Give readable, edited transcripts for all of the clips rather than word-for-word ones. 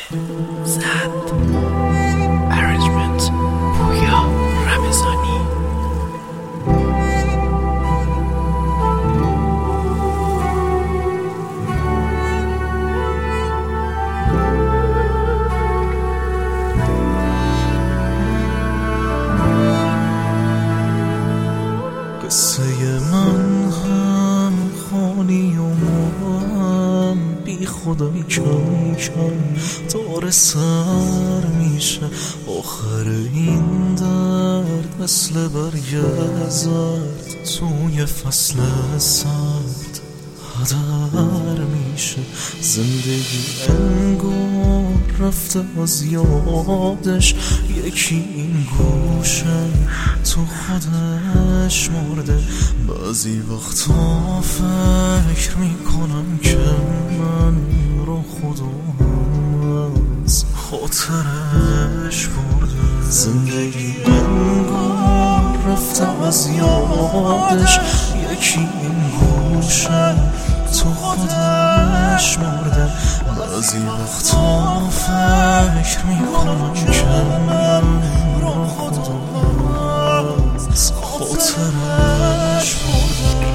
زد. Arrangement پویا رمضانی. قصه من هم خانی و هم بی خدای کم کم داره سر میشه. آخر این درد مثل برگ زرد توی فصل سرد هدر میشه. زندگی انگار رفته از یادش، یکی این گوشه تو خودش مرده. بعضی وقتا فکر میکنم که من رو خدا از خاطرش برده. زندگی انگار رفته از یادش، یکی این گوشه تو خودش مرده. بعضی وقتا فکر میکنم که من رو خدا از خاطرش برده.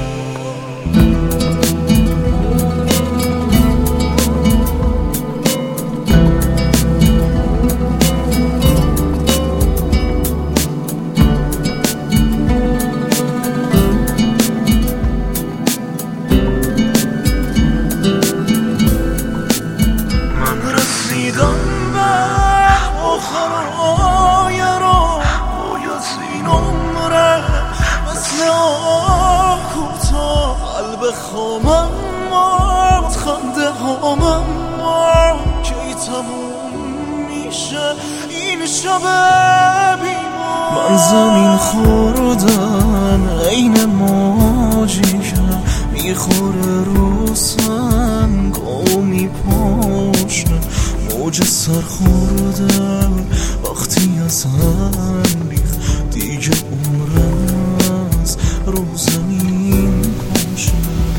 خامم مارد خنده هامم کی تموم میشه این شب بیمار. من زمین خوردم عین ماجیکم، میخوره رو سنگ و میپاشه. موج سر خوردم وقتی از هم ریخت، دیگه عمرم از رو زمین پاشه.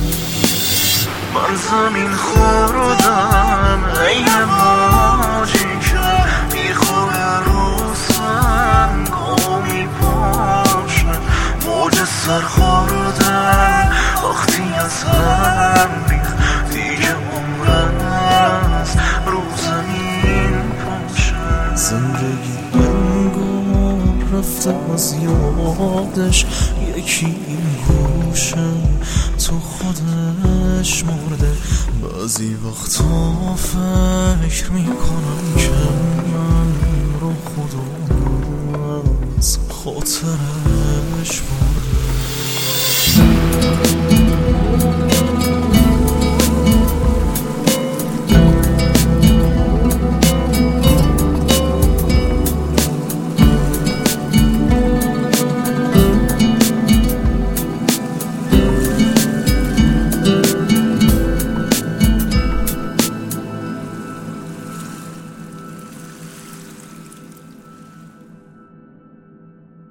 من زمین خوردم عین موجی که میخوره رو سنگ و میپاشه. موج سر خوردم وقتی از هم ریخت، دیگه عمرم از رو زمین پاشه. زندگی انگار رفته از یادش، یکی این گوشه تو خودش مرده. بعضی وقتا فکر میکنم که من رو خدا از خاطرش